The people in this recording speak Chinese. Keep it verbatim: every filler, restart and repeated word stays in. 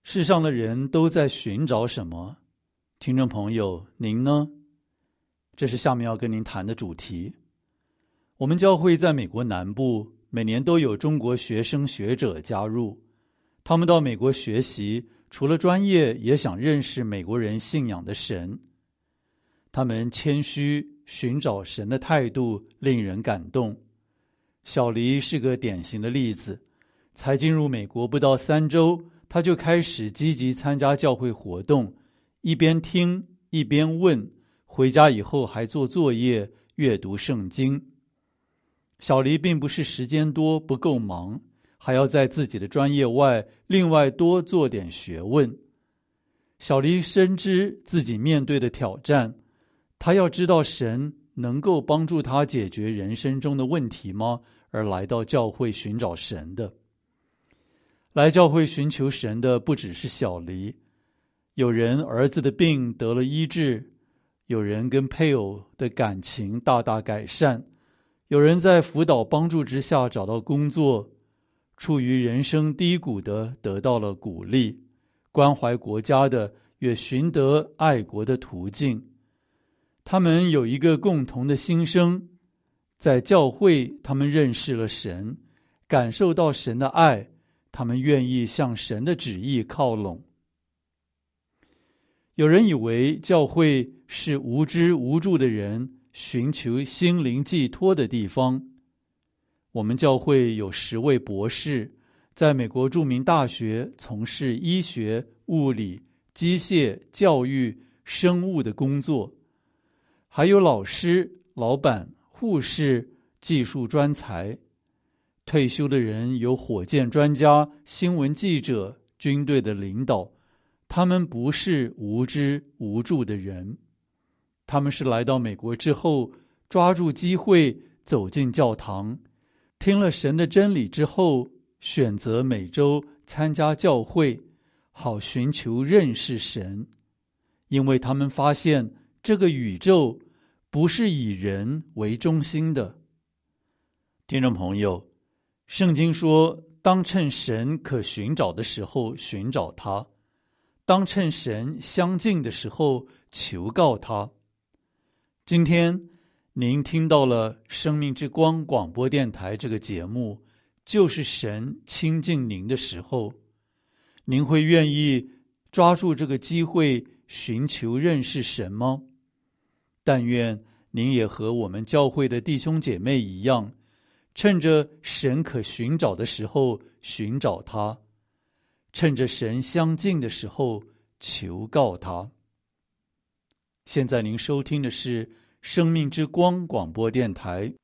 世上的人都在寻找什么？听众朋友，您呢？这是下面要跟您谈的主题。我们教会在美国南部，每年都有中国学生学者加入，他们到美国学习，除了专业，也想认识美国人信仰的神。他们谦虚寻找神的态度令人感动。小黎是个典型的例子，才进入美国不到三周，他就开始积极参加教会活动，一边听一边问，回家以后还做作业，阅读圣经。小黎并不是时间多不够忙，还要在自己的专业外另外多做点学问。小黎深知自己面对的挑战，他要知道神能够帮助他解决人生中的问题吗？而来到教会寻找神的。来教会寻求神的不只是小黎，有人儿子的病得了医治，有人跟配偶的感情大大改善，有人在辅导帮助之下找到工作，处于人生低谷的得到了鼓励，关怀国家的也寻得爱国的途径。他们有一个共同的心声，在教会他们认识了神，感受到神的爱，他们愿意向神的旨意靠拢。有人以为教会是无知无助的人寻求心灵寄托的地方。我们教会有十位博士，在美国著名大学从事医学、物理、机械、教育、生物的工作，还有老师、老板、护士、技术专才。退休的人有火箭专家、新闻记者、军队的领导，他们不是无知无助的人，他们是来到美国之后，抓住机会走进教堂，听了神的真理之后，选择每周参加教会，好寻求认识神。因为他们发现这个宇宙不是以人为中心的。听众朋友，圣经说，当趁神可寻找的时候寻找他，当趁神相近的时候求告他。今天您听到了生命之光广播电台这个节目，就是神亲近您的时候，您会愿意抓住这个机会寻求认识神吗？但愿您也和我们教会的弟兄姐妹一样，趁着神可寻找的时候寻找他，趁着神相近的时候求告他。现在您收听的是生命之光广播电台，